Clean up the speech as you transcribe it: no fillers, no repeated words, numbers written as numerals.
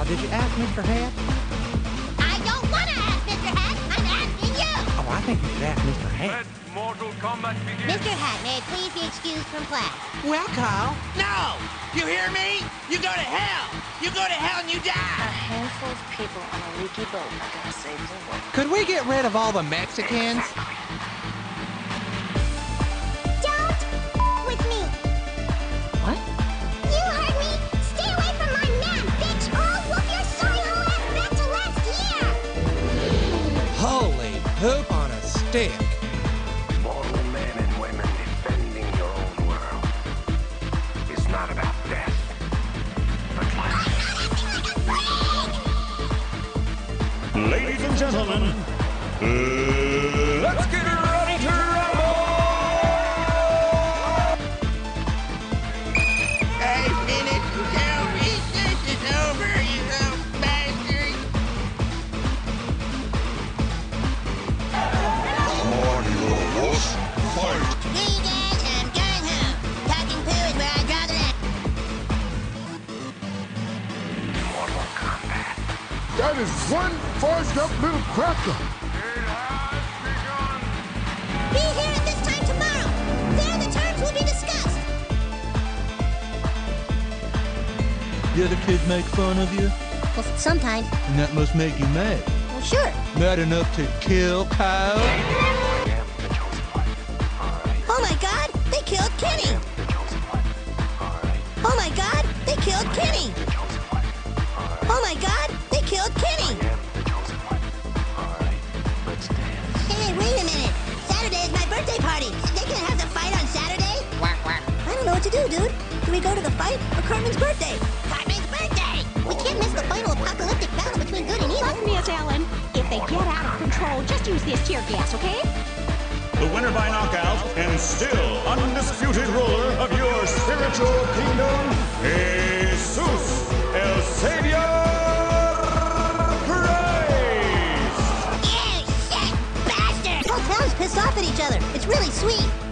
did you ask Mr. Hat? I don't want to ask Mr. Hat. I'm asking you. Oh, I think you should ask Mr. Hat. Let Mortal Kombat begin. Mr. Hat, may I please be excused from class? Well, Kyle. No! You hear me? You go to hell! You go to hell and you A die! handful of people on a leaky boat are gonna save the world. Could we get rid of all the Mexicans? Don't with me. What? You heard me. Stay away from my man, bitch, or I'll whoop your sorry whole ass back to last year. Holy poop on a stick. Mortal men and women defending your own world. It's not about death, but life. Ladies and gentlemen, let's get ready to rumble! I finished your research is over, you little bastard! Come on, you little wuss. Fight! Screw you guys, I'm going home. Talking poo is where I draw the line. Mortal Kombat. That is one forged up little cracker. It has begun. Be here at this time tomorrow. There the terms will be discussed. The other kids make fun of you, Well, sometimes. and that must make you mad. Well, sure. Mad enough to kill Kyle? I am the chosen one. Alright. Oh my God, they killed Kenny. The chosen one. Alright. Oh my God, they killed Kenny. The chosen one. Alright. Oh my God, they killed Kenny. I am the chosen one. Alright. Let's dance. Hey, wait a minute. Saturday is my birthday party. They can have the fight on Saturday? Quack, quack. I don't know what to do, dude. Do we go to the fight or Cartman's birthday? Cartman's birthday! We can't miss the final apocalyptic battle between good and evil. Look, Miss Ellen, if they get out of control, just use this tear gas, okay? The winner by knockout and still undisputed ruler of your spiritual kingdom, Jesus El Savior Christ! Yeah, shit, bastard! The whole town's pissed off at each other. It's really sweet.